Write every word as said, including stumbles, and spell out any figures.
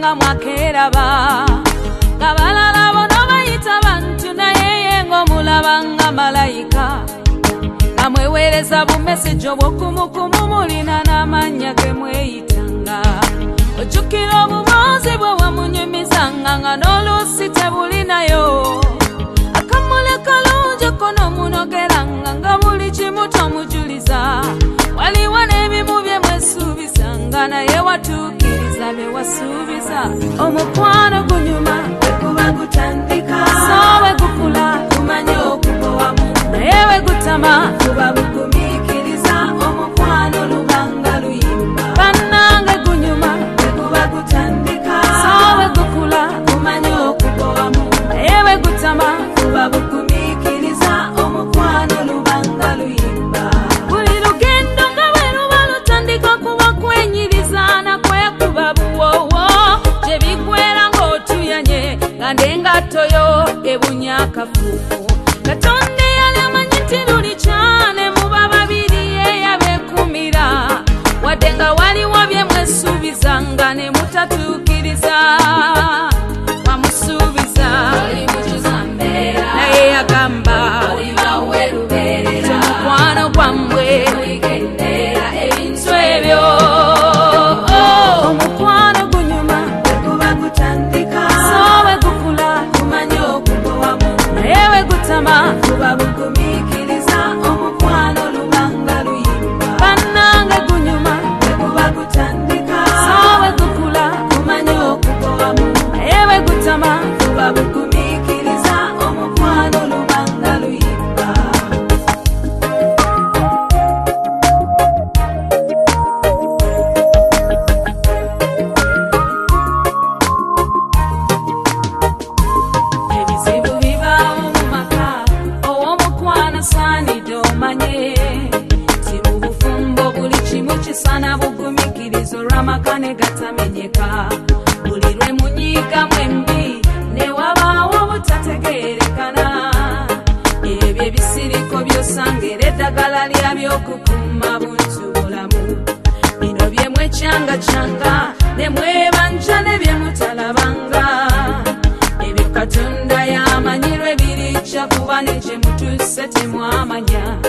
nga mwakeraba ngabalala bono bayita bantu naye ng'omulaba nga malayika amwewereza bumeseji obw'okumukumu mulina n'amannya ge mweyitanga ojjukira obubozi bwe wamunyumizanga nga n'oluusi tebulinayo akamule kalungi konomunogeranga nga buli kimu tomujuliza waliwo n'ebimu bye mwesuubizanga naye watuukiriza bye wasuubiza omukwano gunyuma bwe guba gutandika so bwe gukula kumanya okugowamu naye bwe gutama kuba bugumiikiriza omukwano lubanga luyimba bannange gunyuma bwe guba gutandika so bwe gukula kumanya okugowamu naye bwe gutama kuba bugumiikiriza omukwano lubanga luyimba buli lugendo nga bwe luba lutandika kuba kwenyiriza na kwekuba buwowo gye bigwera ng'otuyanye nga n'engatto yo ebunya akafuufu katonda eyali amanyi nti luli kyane muba babiri eyabeekumira wadde nga waliwo bye mwesuubizanga ne mutatuukiriza wamusuubiza naye yagamba omukwano gwammwe ebintu ebyo omukwano gunyuma bwe guba gutandika so bwe gukula kumanya okugowamu naye bwe gutama kuba bugumiikiriza omukwano lubanga luyimba bannange gunyuma bwe guba gutandika so bwe gukula kumanya okugowamu naye bwe gutama kuba bugumiikiriza omukwano lubanga luyimba ebizibu bibaawo mu maka ow'omukwano saanidde omanye ti mu bufumbo buli kimu kisaana bugumiikiriza olw'amaka ne gatamenyeka buli lwe munyiigamu embi ne wabaawo obutategeerekana ebyo ebisiriko by'osanga era eddagala lyabyokukuuma buntu bulamu bino bye mwekyanga-kyanga ne mwebanja ne bye mutalabanga ebyo katonda y'amanyi lwe birikya kuba ne gye mutuuse temwamanya